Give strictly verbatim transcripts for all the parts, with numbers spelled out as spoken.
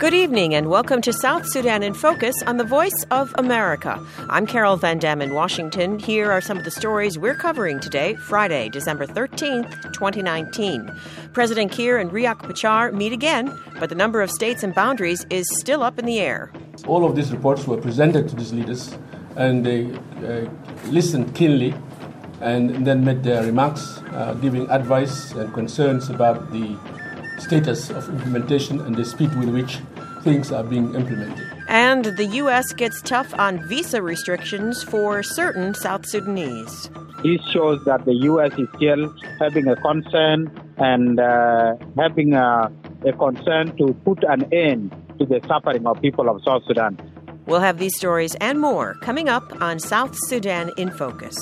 Good evening and welcome to South Sudan in Focus on the Voice of America. I'm Carol Van Dam in Washington. Here are some of the stories we're covering today, Friday, December thirteenth, twenty nineteen. President Kiir and Riek Machar meet again, but the number of states and boundaries is still up in the air. All of these reports were presented to these leaders, and they uh, listened keenly and then made their remarks, uh, giving advice and concerns about the status of implementation and the speed with which things are being implemented. And the U S gets tough on visa restrictions for certain South Sudanese. This shows that the U S is still having a concern and uh, having a, a concern to put an end to the suffering of people of South Sudan. We'll have these stories and more coming up on South Sudan in Focus.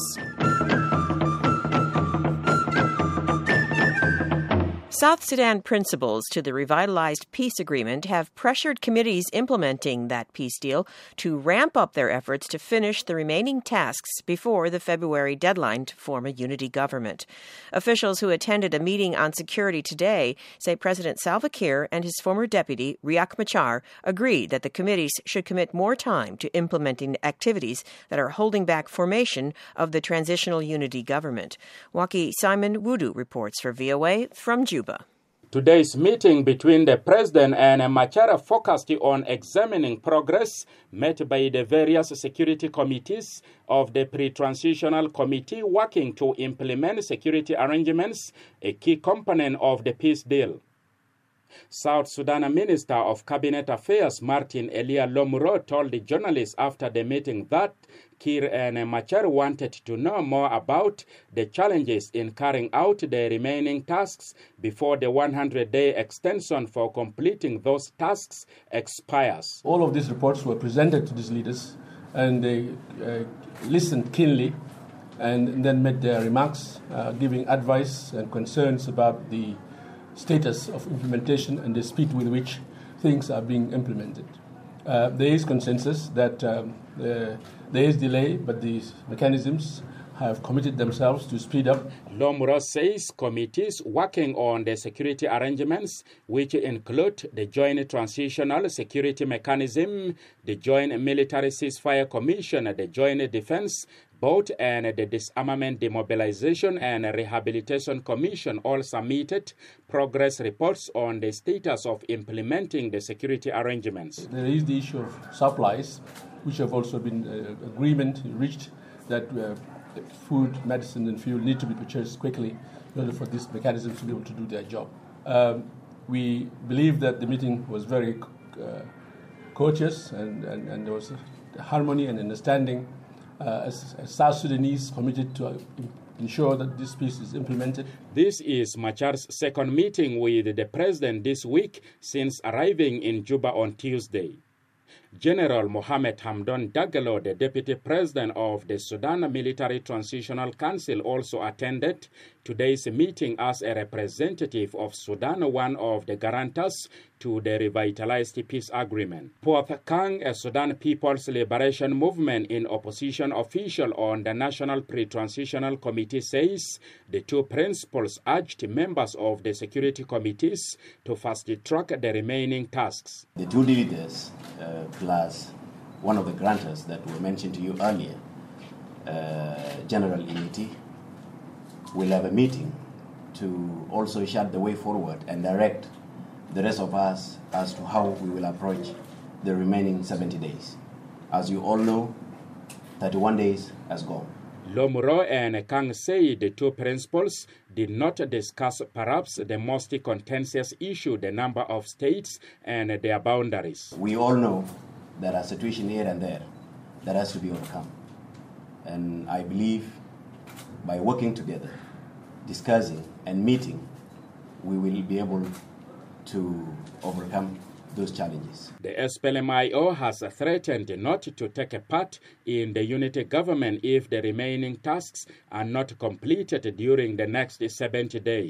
South Sudan principals to the revitalized peace agreement have pressured committees implementing that peace deal to ramp up their efforts to finish the remaining tasks before the February deadline to form a unity government. Officials who attended a meeting on security today say President Salva Kiir and his former deputy, Riek Machar, agreed that the committees should commit more time to implementing activities that are holding back formation of the transitional unity government. Waki Simon Wudu reports for V O A from Juba. Today's meeting between the President and Machar focused on examining progress made by the various security committees of the Pre-Transitional Committee working to implement security arrangements, a key component of the peace deal. South Sudan Minister of Cabinet Affairs Martin Elia Lomuro told the journalists after the meeting that Kiir and Machar wanted to know more about the challenges in carrying out the remaining tasks before the one hundred day extension for completing those tasks expires. All of these reports were presented to these leaders, and they uh, listened keenly and then made their remarks, uh, giving advice and concerns about the status of implementation and the speed with which things are being implemented. Uh, there is consensus that um, uh, there is delay, but these mechanisms have committed themselves to speed up. Lomuro says committees working on the security arrangements, which include the Joint Transitional Security Mechanism, the Joint Military Ceasefire Commission, the Joint Defense Board, and the Disarmament, Demobilization and Rehabilitation Commission all submitted progress reports on the status of implementing the security arrangements. There is the issue of supplies, which have also been uh, agreement reached that uh, food, medicine, and fuel need to be purchased quickly in order for these mechanisms to be able to do their job. Um, we believe that the meeting was very uh, courteous and, and, and there was harmony and understanding uh, as, as South Sudanese committed to uh, ensure that this peace is implemented. This is Machar's second meeting with the president this week since arriving in Juba on Tuesday. General Mohamed Hamdan Dagalo, the deputy president of the Sudan Military Transitional Council, also attended today's meeting as a representative of Sudan, one of the guarantors to the revitalized peace agreement. Puath Kang, a Sudan People's Liberation Movement in opposition official on the National Pre-Transitional Committee, says the two principals urged members of the security committees to fast-track the remaining tasks. The two leaders uh, plus one of the grantors that were mentioned to you earlier, uh, General Imiti, will have a meeting to also chart the way forward and direct the rest of us as to how we will approach the remaining seventy days. As you all know, thirty-one days has gone. Lomuro and Kang say the two principals did not discuss perhaps the most contentious issue, the number of states and their boundaries. We all know there are situations here and there that has to be overcome. And I believe by working together, discussing and meeting, we will be able to overcome those challenges. The S P L M I O has threatened not to take a part in the unity government if the remaining tasks are not completed during the next seventy days.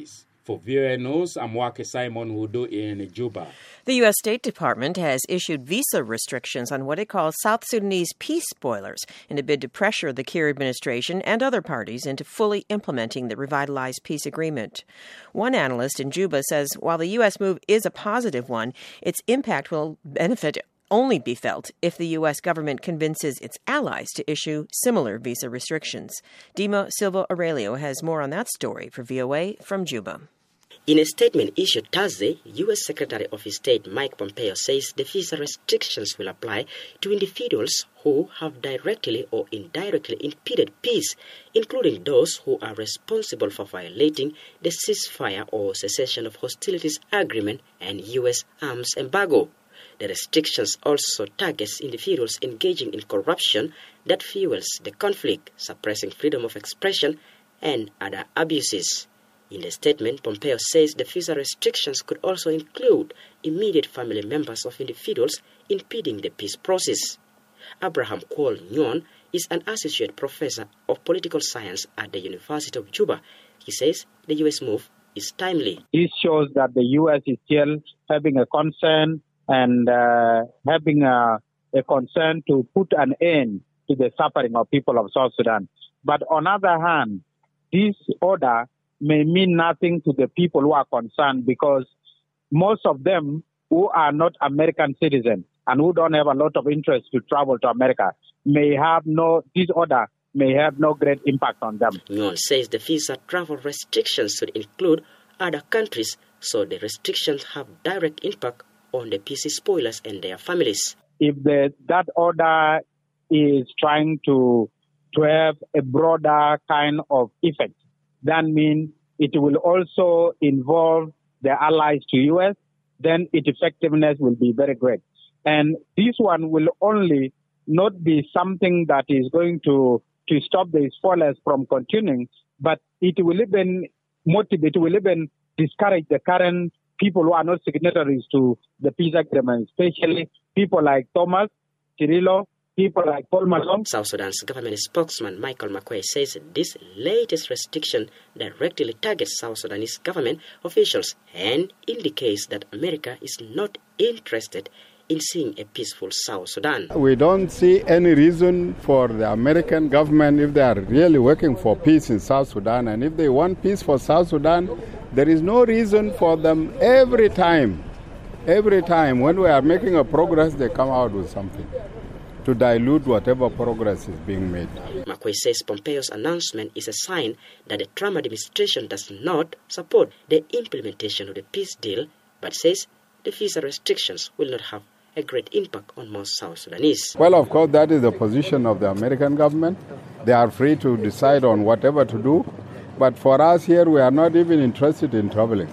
For V O A News, I'm Wake Simon Hudu in Juba. The U S State Department has issued visa restrictions on what it calls South Sudanese peace spoilers in a bid to pressure the Kiir administration and other parties into fully implementing the revitalized peace agreement. One analyst in Juba says while the U S move is a positive one, its impact will benefit only be felt if the U S government convinces its allies to issue similar visa restrictions. Dimo Silva Aurelio has more on that story for V O A from Juba. In a statement issued Thursday, U S Secretary of State Mike Pompeo says the visa restrictions will apply to individuals who have directly or indirectly impeded peace, including those who are responsible for violating the ceasefire or cessation of hostilities agreement and U S arms embargo. The restrictions also targets individuals engaging in corruption that fuels the conflict, suppressing freedom of expression, and other abuses. In the statement, Pompeo says the visa restrictions could also include immediate family members of individuals impeding the peace process. Abraham Kwol Nyon is an associate professor of political science at the University of Juba. He says the U S move is timely. This shows that the U S is still having a concern and uh, having a, a concern to put an end to the suffering of people of South Sudan. But on the other hand, this order may mean nothing to the people who are concerned because most of them who are not American citizens and who don't have a lot of interest to travel to America may have no, this order may have no great impact on them. Nyon says the visa travel restrictions should include other countries, so the restrictions have direct impact on the peace spoilers and their families. If the, that order is trying to, to have a broader kind of effect, that means it will also involve the allies to U S, then its effectiveness will be very great. And this one will only not be something that is going to, to stop the spoilers from continuing, but it will even motivate, it will even discourage the current people who are not signatories to the peace agreement, especially people like Thomas, Cirillo, people like Paul Malone. South Sudan's government spokesman Michael McQuay says this latest restriction directly targets South Sudanese government officials and indicates that America is not interested in seeing a peaceful South Sudan. We don't see any reason for the American government, if they are really working for peace in South Sudan, and if they want peace for South Sudan, there is no reason for them every time, every time when we are making a progress, they come out with something to dilute whatever progress is being made. McQuay says Pompeo's announcement is a sign that the Trump administration does not support the implementation of the peace deal, but says the visa restrictions will not have a great impact on most South Sudanese. Well, of course, that is the position of the American government. They are free to decide on whatever to do, but for us here, we are not even interested in traveling.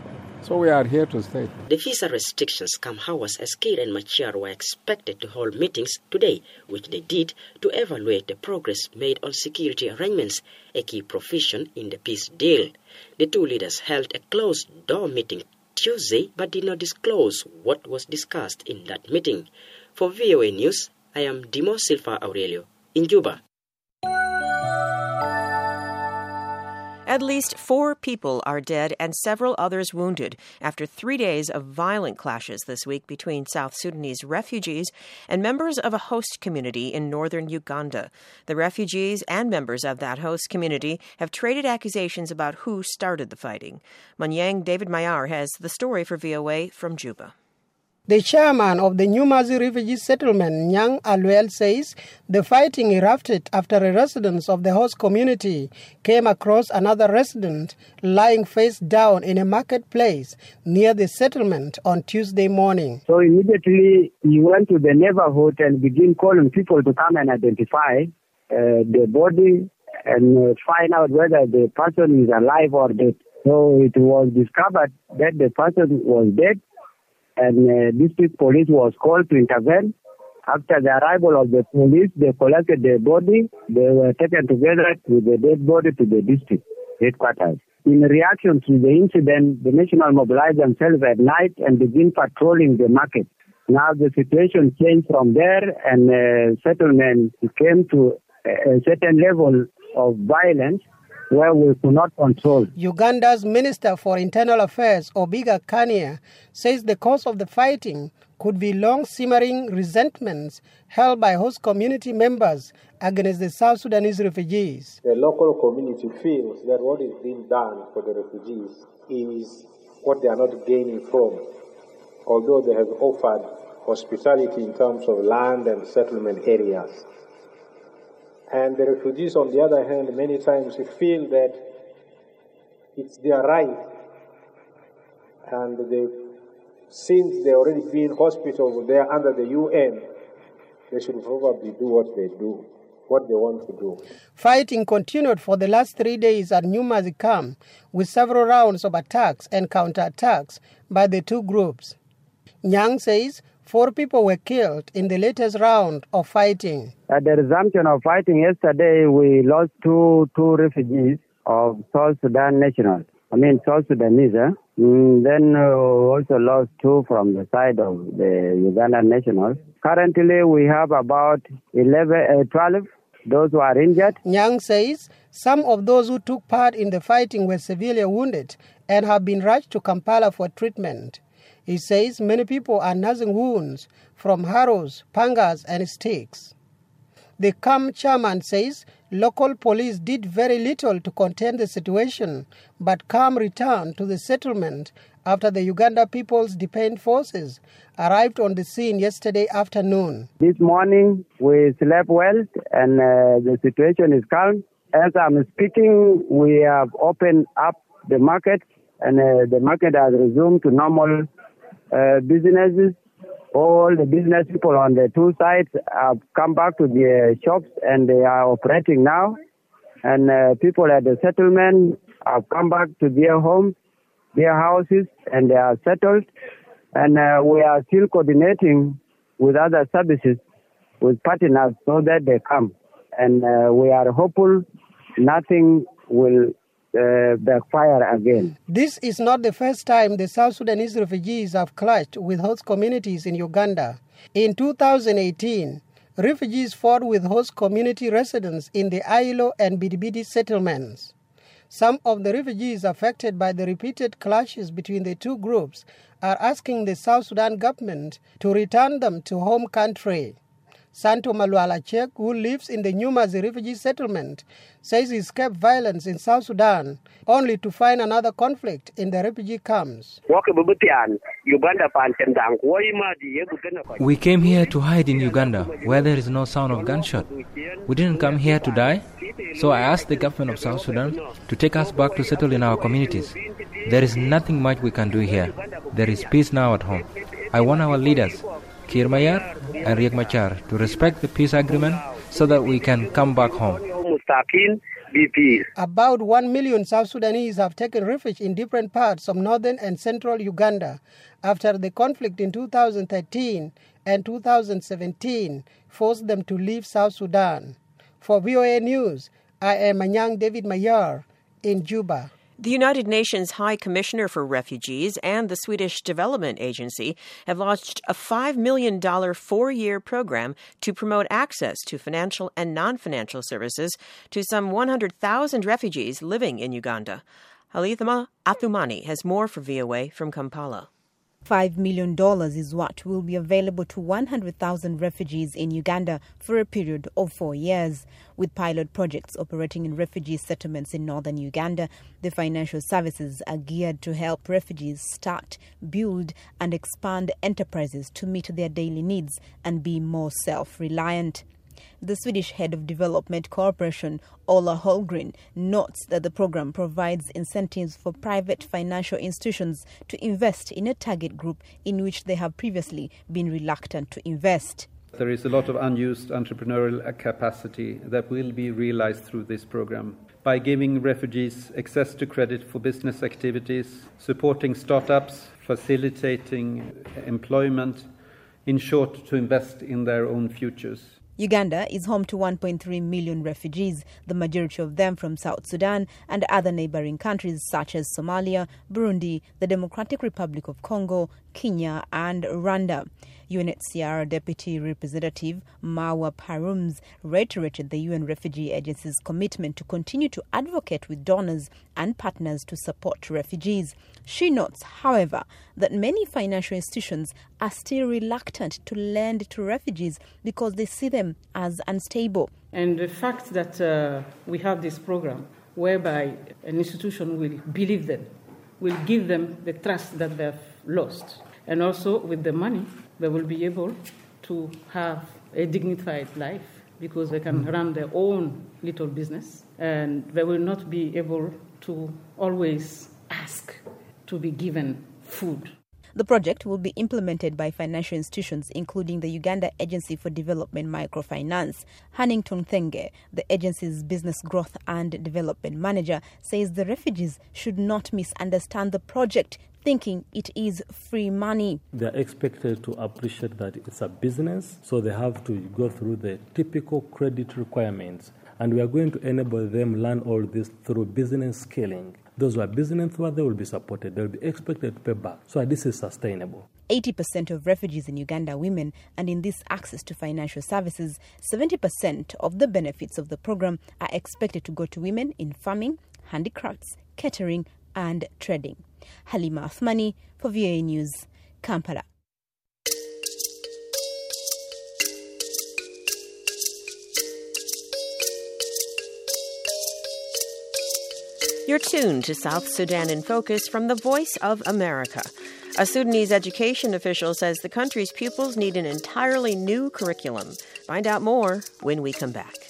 So we are here to stay. The visa restrictions come hours as Kiir and Machar were expected to hold meetings today, which they did to evaluate the progress made on security arrangements, a key provision in the peace deal. The two leaders held a closed-door meeting Tuesday, but did not disclose what was discussed in that meeting. For V O A News, I am Dimo Silva Aurelio in Juba. At least four people are dead and several others wounded after three days of violent clashes this week between South Sudanese refugees and members of a host community in northern Uganda. The refugees and members of that host community have traded accusations about who started the fighting. Manyang David Mayar has the story for V O A from Juba. The chairman of the Nyumazi refugee settlement, Nyang Alwel, says the fighting erupted after a resident of the host community came across another resident lying face down in a marketplace near the settlement on Tuesday morning. So immediately he went to the neighborhood and began calling people to come and identify uh, the body and uh, find out whether the person is alive or dead. So it was discovered that the person was dead. And uh, district police was called to intervene. After the arrival of the police, they collected the body. They were taken together with the dead body to the district headquarters. In reaction to the incident, the National mobilized themselves at night and began patrolling the market. Now the situation changed from there, and uh, settlement came to a certain level of violence where we could not control. Uganda's Minister for Internal Affairs, Obiga Kania, says the cause of the fighting could be long simmering resentments held by host community members against the South Sudanese refugees. The local community feels that what is being done for the refugees is what they are not gaining from, although they have offered hospitality in terms of land and settlement areas. And the refugees, on the other hand, many times feel that it's their right, and they, since they're already being hospital there under the U N, they should probably do what they do, what they want to do. Fighting continued for the last three days at New Mazi camp, with several rounds of attacks and counterattacks by the two groups. Nyang says four people were killed in the latest round of fighting. At the resumption of fighting yesterday, we lost two two refugees of South Sudan nationals. I mean, South Sudanese. Eh? Mm, then uh, also lost two from the side of the Ugandan nationals. Currently, we have about eleven, uh, twelve, those who are injured. Nyang says some of those who took part in the fighting were severely wounded and have been rushed to Kampala for treatment. He says many people are nursing wounds from arrows, pangas, and sticks. The camp chairman says local police did very little to contain the situation, but calm returned to the settlement after the Uganda People's Defense Forces arrived on the scene yesterday afternoon. This morning we slept well and uh, the situation is calm. As I'm speaking, we have opened up the market and uh, the market has resumed to normal uh, businesses. All the business people on the two sides have come back to their shops and they are operating now. And uh, people at the settlement have come back to their homes, their houses, and they are settled. And uh, we are still coordinating with other services, with partners, so that they come. And uh, we are hopeful nothing will Uh, backfire again. This is not the first time the South Sudanese refugees have clashed with host communities in Uganda. In two thousand eighteen, refugees fought with host community residents in the Ailo and Bidibidi settlements. Some of the refugees affected by the repeated clashes between the two groups are asking the South Sudan government to return them to home country. Santo Maluala Chek, who lives in the New Mazi refugee settlement, says he escaped violence in South Sudan only to find another conflict in the refugee camps. We came here to hide in Uganda, where there is no sound of gunshot. We didn't come here to die, so I asked the government of South Sudan to take us back to settle in our communities. There is nothing much we can do here. There is peace now at home. I want our leaders, Kir Mayar and Riek Machar, to respect the peace agreement so that we can come back home. About one million South Sudanese have taken refuge in different parts of northern and central Uganda after the conflict in two thousand thirteen and two thousand seventeen forced them to leave South Sudan. For V O A News, I am Anyang David Mayar in Juba. The United Nations High Commissioner for Refugees and the Swedish Development Agency have launched a five million dollars four-year program to promote access to financial and non-financial services to some one hundred thousand refugees living in Uganda. Halithama Athumani has more for V O A from Kampala. five million dollars is what will be available to one hundred thousand refugees in Uganda for a period of four years. With pilot projects operating in refugee settlements in northern Uganda, the financial services are geared to help refugees start, build and expand enterprises to meet their daily needs and be more self-reliant. The Swedish head of development cooperation, Ola Holmgren, notes that the program provides incentives for private financial institutions to invest in a target group in which they have previously been reluctant to invest. There is a lot of unused entrepreneurial capacity that will be realized through this program. By giving refugees access to credit for business activities, supporting startups, facilitating employment, in short, to invest in their own futures. Uganda is home to one point three million refugees, the majority of them from South Sudan and other neighboring countries such as Somalia, Burundi, the Democratic Republic of Congo, Kenya and Rwanda. U N H C R Deputy Representative Marwa Parums reiterated the U N Refugee Agency's commitment to continue to advocate with donors and partners to support refugees. She notes, however, that many financial institutions are still reluctant to lend to refugees because they see them as unstable. And the fact that uh, we have this program whereby an institution will believe them, will give them the trust that they've lost. And also with the money, they will be able to have a dignified life because they can run their own little business and they will not be able to always ask to be given food. The project will be implemented by financial institutions, including the Uganda Agency for Development Microfinance. Hannington Thenge, the agency's business growth and development manager, says the refugees should not misunderstand the project, thinking it is free money. They are expected to appreciate that it's a business, so they have to go through the typical credit requirements. And we are going to enable them learn all this through business scaling. Those who are business, they will be supported. They will be expected to pay back. So this is sustainable. eighty percent of refugees in Uganda are women, and in this access to financial services, seventy percent of the benefits of the program are expected to go to women in farming, handicrafts, catering and trading. Halima Athmani for V O A News, Kampala. You're tuned to South Sudan in Focus from the Voice of America. A Sudanese education official says the country's pupils need an entirely new curriculum. Find out more when we come back.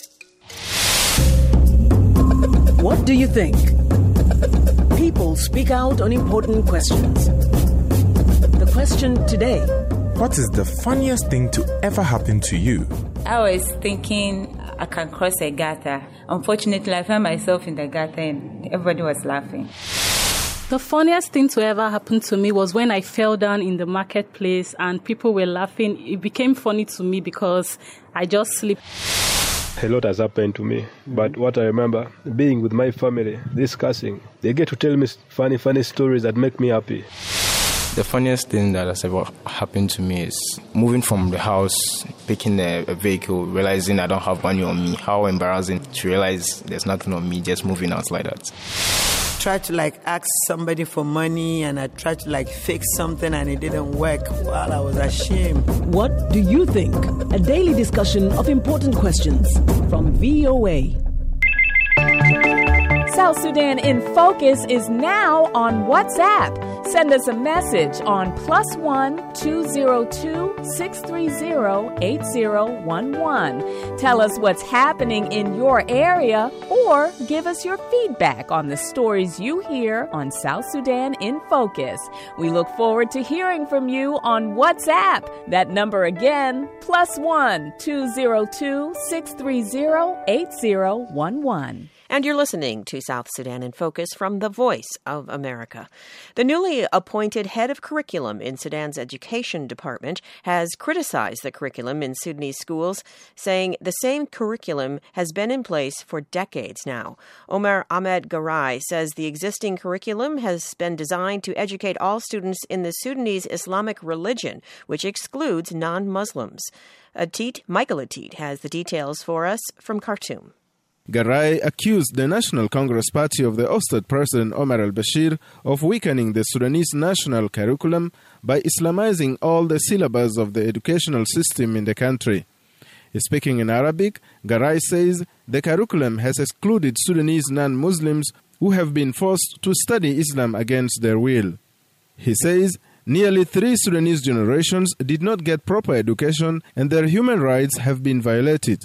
What do you think? People speak out on important questions. The question today: what is the funniest thing to ever happen to you? I was thinking I can cross a gutter. Unfortunately, I found myself in the gutter and everybody was laughing. The funniest thing to ever happen to me was when I fell down in the marketplace and people were laughing. It became funny to me because I just slipped. A lot has happened to me, but what I remember, being with my family, discussing, they get to tell me funny, funny stories that make me happy. The funniest thing that has ever happened to me is moving from the house, picking a, a vehicle, realizing I don't have money on me. How embarrassing to realize there's nothing on me, just moving out like that. Tried to like ask somebody for money and I tried to like fix something and it didn't work. Well, I was ashamed. What do you think? A daily discussion of important questions from V O A. South Sudan in Focus is now on WhatsApp. Send us a message on plus one two zero two six three zero eight zero one one. Tell us what's happening in your area or give us your feedback on the stories you hear on South Sudan in Focus. We look forward to hearing from you on WhatsApp. That number again, plus one two zero two six three zero eight zero one one. And you're listening to South Sudan in Focus from the Voice of America. The newly appointed head of curriculum in Sudan's education department has criticized the curriculum in Sudanese schools, saying the same curriculum has been in place for decades now. Omar Ahmed Garai says the existing curriculum has been designed to educate all students in the Sudanese Islamic religion, which excludes non-Muslims. Atit, Michael Atit has the details for us from Khartoum. Garai accused the National Congress Party of the ousted President Omar al-Bashir of weakening the Sudanese national curriculum by Islamizing all the syllabus of the educational system in the country. Speaking in Arabic, Garai says the curriculum has excluded Sudanese non-Muslims who have been forced to study Islam against their will. He says nearly three Sudanese generations did not get proper education and their human rights have been violated.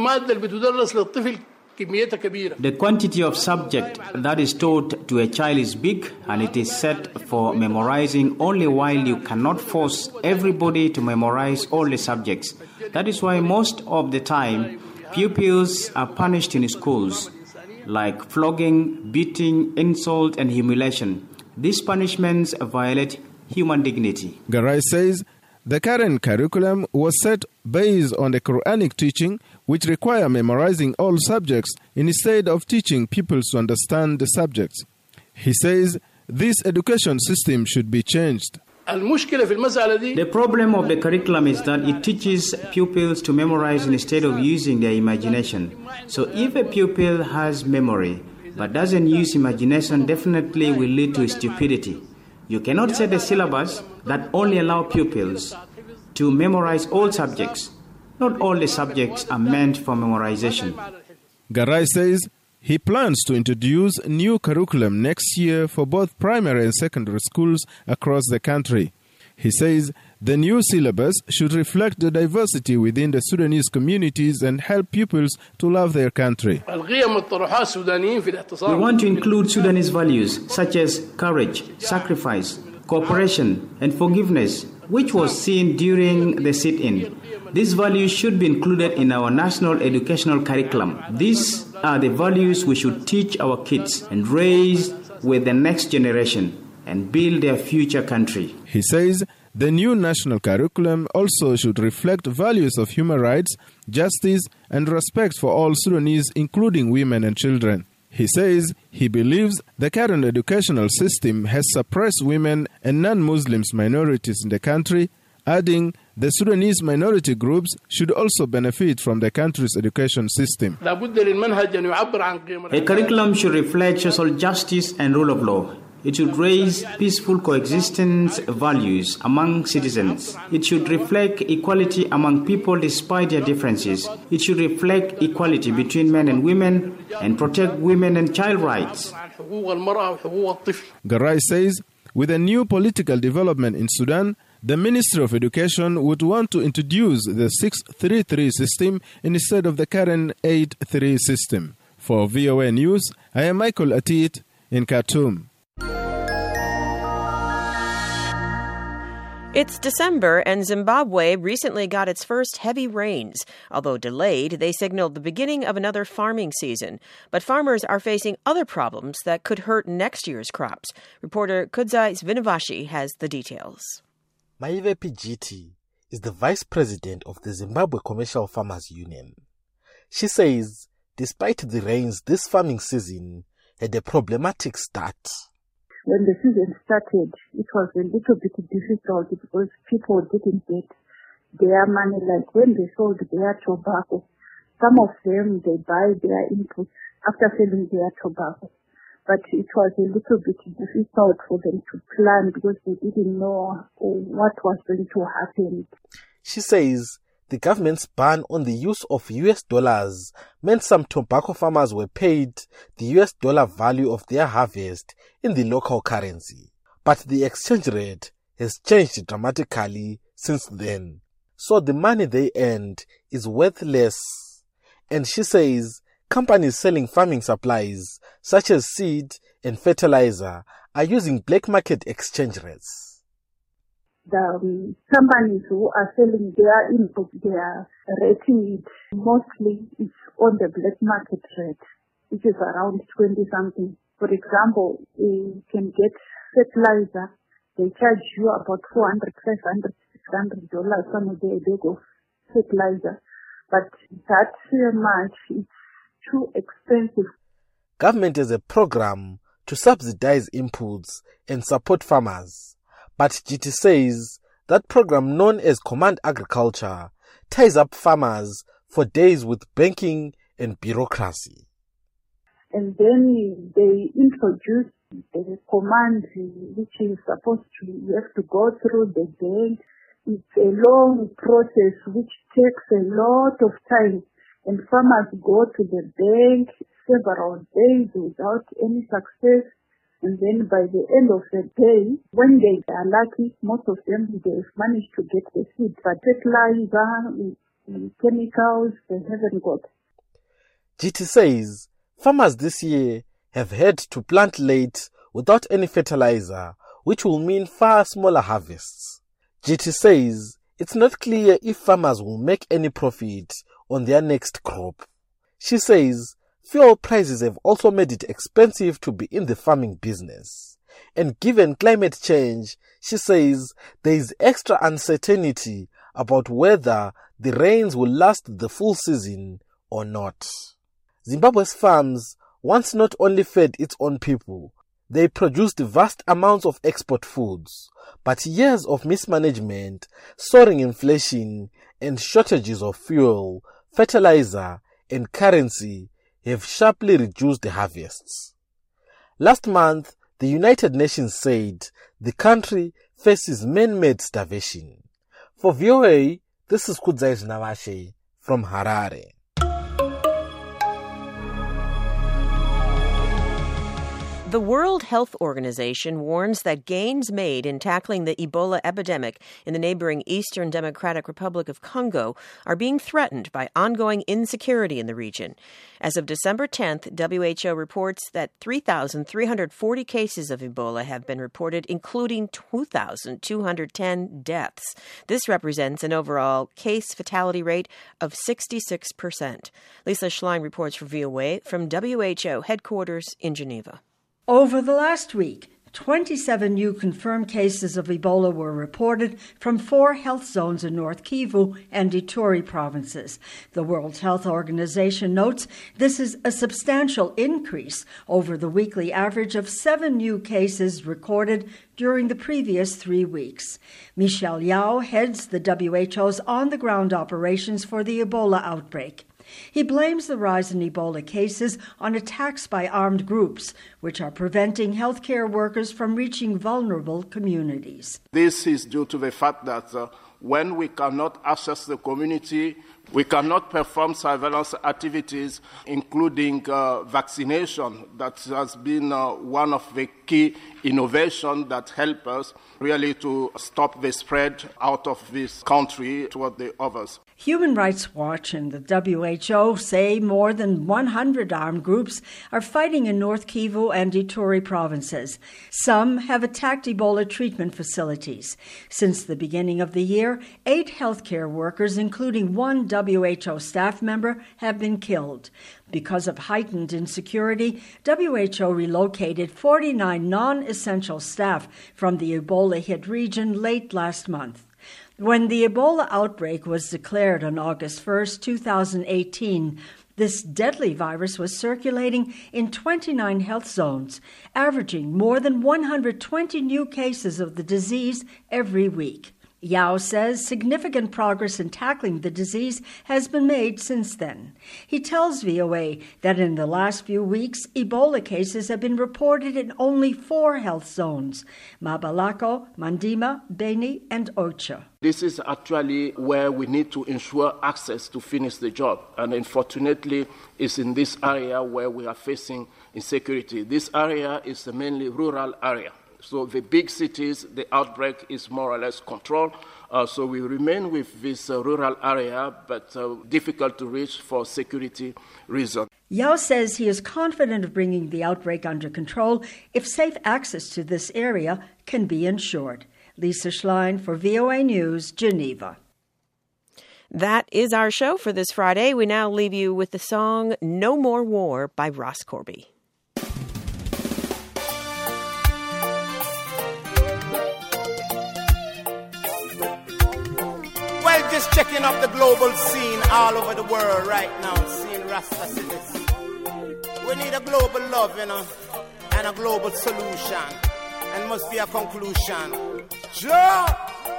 The quantity of subject that is taught to a child is big and it is set for memorizing only, while you cannot force everybody to memorize all the subjects. That is why most of the time pupils are punished in schools, like flogging, beating, insult and humiliation. These punishments violate human dignity. Garai says The current curriculum was set based on the Quranic teaching, which require memorizing all subjects instead of teaching pupils to understand the subjects. He says this education system should be changed. The problem of the curriculum is that it teaches pupils to memorize instead of using their imagination. So if a pupil has memory but doesn't use imagination, definitely will lead to stupidity. You cannot set a syllabus that only allow pupils to memorize all subjects. Not all the subjects are meant for memorization. Garai says he plans to introduce new curriculum next year for both primary and secondary schools across the country. He says the new syllabus should reflect the diversity within the Sudanese communities and help pupils to love their country. We want to include Sudanese values such as courage, sacrifice, cooperation, and forgiveness, which was seen during the sit-in. These values should be included in our national educational curriculum. These are the values we should teach our kids and raise with the next generation and build their future country. He says the new national curriculum also should reflect values of human rights, justice, and respect for all Sudanese, including women and children. He says he believes the current educational system has suppressed women and non-Muslims minorities in the country, adding the Sudanese minority groups should also benefit from the country's education system. A curriculum should reflect social justice and rule of law. It should raise peaceful coexistence values among citizens. It should reflect equality among people despite their differences. It should reflect equality between men and women and protect women and child rights. Garai says with a new political development in Sudan, the Ministry of Education would want to introduce the six three three system instead of the current eight three system. For V O A News, I am Michael Atit in Khartoum. It's December, and Zimbabwe recently got its first heavy rains. Although delayed, they signaled the beginning of another farming season. But farmers are facing other problems that could hurt next year's crops. Reporter Kudzai Svinavashi has the details. Maive Pijiti is the vice president of the Zimbabwe Commercial Farmers Union. She says, despite the rains, this farming season had a problematic start. When the season started, it was a little bit difficult because people didn't get their money. Like when they sold their tobacco, some of them, they buy their inputs after selling their tobacco. But it was a little bit difficult for them to plan because they didn't know what was going to happen. She says the government's ban on the use of U S dollars meant some tobacco farmers were paid the U S dollar value of their harvest in the local currency. But the exchange rate has changed dramatically since then. So the money they earned is worth less. And she says companies selling farming supplies such as seed and fertilizer are using black market exchange rates. The um, companies who are selling their input, they are rating it mostly it's on the black market rate, which is around twenty something. For example, you can get fertilizer, they charge you about four hundred, five hundred, six hundred dollars some of the bag of fertilizer. But that much, it's too expensive. Government has a program to subsidize inputs and support farmers. But G T says that program known as Command Agriculture ties up farmers for days with banking and bureaucracy. And then they introduce the command which is supposed to, you have to go through the bank. It's a long process which takes a lot of time. And farmers go to the bank several days without any success. And then by the end of the day, when they are lucky, most of them, they've managed to get the seed. But fertilizer, chemicals, they haven't got. G T says farmers this year have had to plant late without any fertilizer, which will mean far smaller harvests. G T says it's not clear if farmers will make any profit on their next crop. She says fuel prices have also made it expensive to be in the farming business. And given climate change, she says there is extra uncertainty about whether the rains will last the full season or not. Zimbabwe's farms once not only fed its own people, they produced vast amounts of export foods, but years of mismanagement, soaring inflation, and shortages of fuel, fertilizer, and currency have sharply reduced the harvests. Last month, the United Nations said the country faces man-made starvation. For V O A, this is Kudzai Zinawashe from Harare. The World Health Organization warns that gains made in tackling the Ebola epidemic in the neighboring Eastern Democratic Republic of Congo are being threatened by ongoing insecurity in the region. As of December tenth, W H O reports that three thousand three hundred forty cases of Ebola have been reported, including two thousand two hundred ten deaths. This represents an overall case fatality rate of sixty-six percent. Lisa Schlein reports for V O A from W H O headquarters in Geneva. Over the last week, twenty-seven new confirmed cases of Ebola were reported from four health zones in North Kivu and Ituri provinces. The World Health Organization notes this is a substantial increase over the weekly average of seven new cases recorded during the previous three weeks. Michel Yao heads the W H O's on-the-ground operations for the Ebola outbreak. He blames the rise in Ebola cases on attacks by armed groups, which are preventing healthcare workers from reaching vulnerable communities. This is due to the fact that uh, when we cannot access the community, we cannot perform surveillance activities, including uh, vaccination. That has been uh, one of the key innovations that help us really to stop the spread out of this country toward the others. Human Rights Watch and the W H O say more than one hundred armed groups are fighting in North Kivu and Ituri provinces. Some have attacked Ebola treatment facilities. Since the beginning of the year, eight healthcare workers, including one W H O staff member, have been killed. Because of heightened insecurity, W H O relocated forty-nine non-essential staff from the Ebola-hit region late last month. When the Ebola outbreak was declared on August first, two thousand eighteen, this deadly virus was circulating in twenty-nine health zones, averaging more than one hundred twenty new cases of the disease every week. Yao says significant progress in tackling the disease has been made since then. He tells V O A that in the last few weeks, Ebola cases have been reported in only four health zones: Mabalako, Mandima, Beni, and Ocha. This is actually where we need to ensure access to finish the job. And unfortunately, it's in this area where we are facing insecurity. This area is a mainly rural area. So the big cities, the outbreak is more or less controlled. Uh, so we remain with this uh, rural area, but uh, difficult to reach for security reasons. Yao says he is confident of bringing the outbreak under control if safe access to this area can be ensured. Lisa Schlein for V O A News, Geneva. That is our show for this Friday. We now leave you with the song No More War by Ross Corby. Well, just checking up the global scene all over the world right now, seeing Rasta cities. We need a global love, you know, and a global solution. And must be a conclusion. Sure!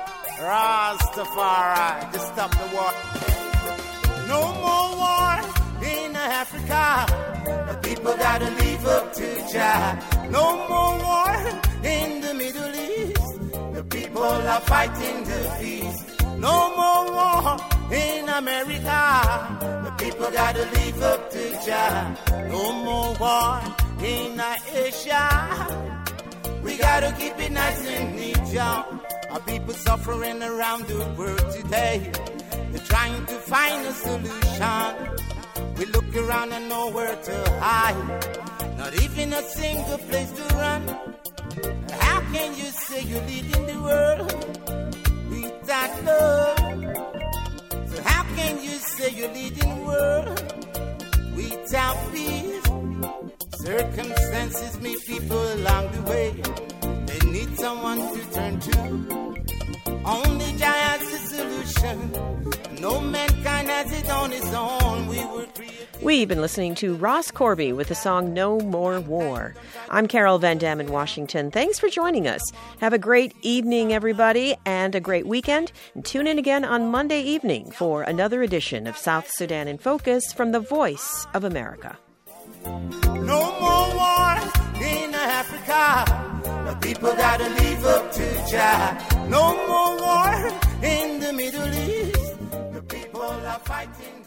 Rastafari, to stop the war. No more war in Africa. The people gotta live up to Jah. No more war in the Middle East. The people are fighting the peace. No more war in America. The people gotta live up to Jah. No more war in Asia. We gotta keep it nice and neat, y'all. Our people suffering around the world today. They're trying to find a solution. We look around and nowhere to hide. Not even a single place to run. How can you say you're leading the world without love? So how can you say you're leading the world without peace? Circumstances meet people along the way. They need some someone to turn to. Only Jah has the solution. No mankind has it on its own. We were created. We've been listening to Ross Corby with the song No More War. I'm Carol Van Dam in Washington. Thanks for joining us. Have a great evening, everybody, and a great weekend. And tune in again on Monday evening for another edition of South Sudan in Focus from the Voice of America. No more war in Africa. The people gotta live up to Jah. No more war in the Middle East. The people are fighting.